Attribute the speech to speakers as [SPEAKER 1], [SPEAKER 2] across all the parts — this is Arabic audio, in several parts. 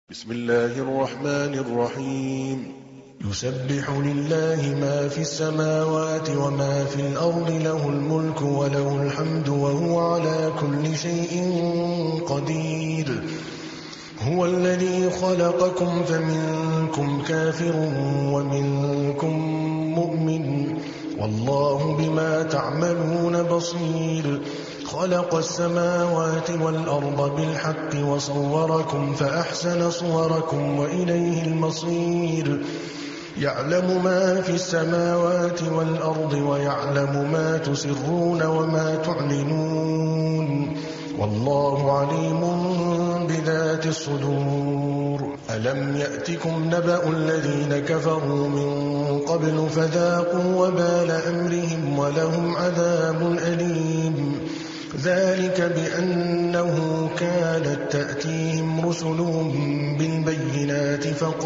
[SPEAKER 1] بسم الله الرحمن الرحيم يسبح لله ما في السماوات وما في الأرض له الملك وله الحمد وهو على كل شيء قدير هو الذي خلقكم فمنكم كافر ومنكم مؤمن والله بما تعملون بصير خلق السماوات والأرض بالحق وصوركم فأحسن صوركم وإليه المصير يعلم ما في السماوات والأرض ويعلم ما تسرون وما تعلنون والله عليم بذات الصدور ألم يأتكم نبأ الذين كفروا من قبل فذاقوا وبال أمرهم ولهم عذاب أليم ذلك بأنه كانت تأتيهم رسلهم بالبينات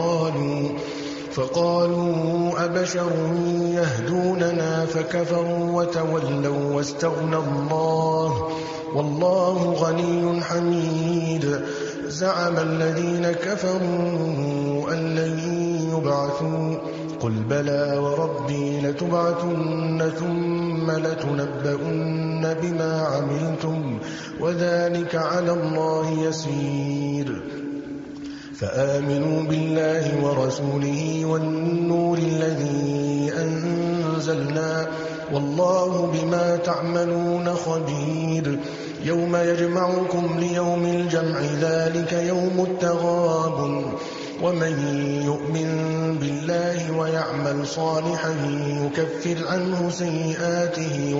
[SPEAKER 1] فقالوا أبشر يهدوننا فكفروا وتولوا واستغنى الله والله غني حميد زعم الذين كفروا أن لن يبعثوا قل بلى وربي لتبعثن ثم لتنبؤن بما عملتم وذلك على الله يسير فآمنوا بالله ورسوله والنور الذي أنزلنا والله بما تعملون خبير يوم يجمعكم ليوم الجمع ذلك يوم التغابن ومن يؤمن بالله ويعمل صالحا يكفر عنه سيئاته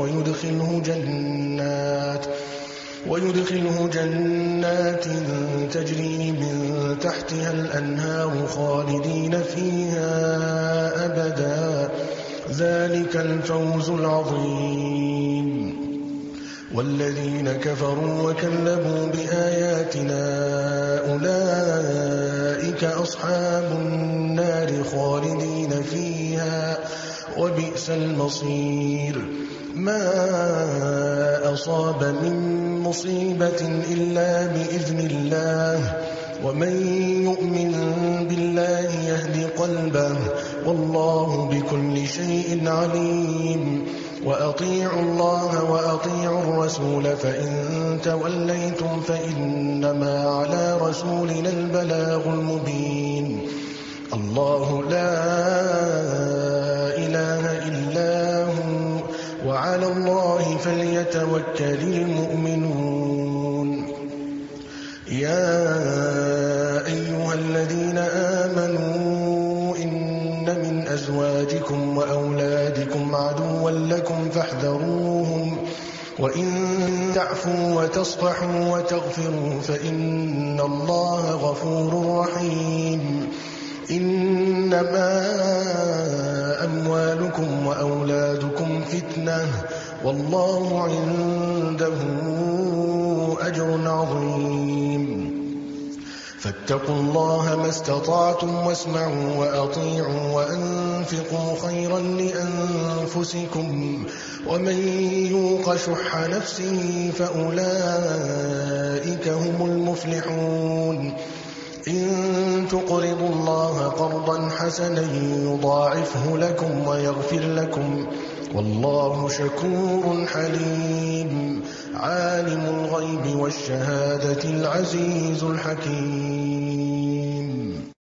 [SPEAKER 1] ويدخله جنات تجري من تحتها الأنهار خالدين فيها أبدا ذلك الفوز العظيم والذين كفروا وكذبوا بآياتنا أولئك أصحاب النار خالدين فيها وبئس المصير ما أصاب من مصيبة إلا بإذن الله ومن يؤمن بالله يهد قلبه والله بكل شيء عليم وأطيعوا الله وأطيعوا الرسول فإن توليتم فإنما على رسولنا البلاغ المبين الله لا إله إلا هو وعلى الله فليتوكل المؤمنون يا أيها الذين آمنوا إن من أزواجكم وأولادكم عدوا لكم فاحذروهم وإن تعفوا وتصفحوا وتغفروا فإن الله غفور رحيم إنما أموالكم وأولادكم فتنة والله عنده أجر عظيم فاتقوا الله ما استطعتم واسمعوا وأطيعوا وأنفقوا خيرا لأنفسكم ومن يوق شح نفسه فأولئك هم المفلحون إن تقرضوا الله قرضا حسنا يضاعفه لكم ويغفر لكم والله شكور حليم عالم الغيب والشهادة العزيز الحكيم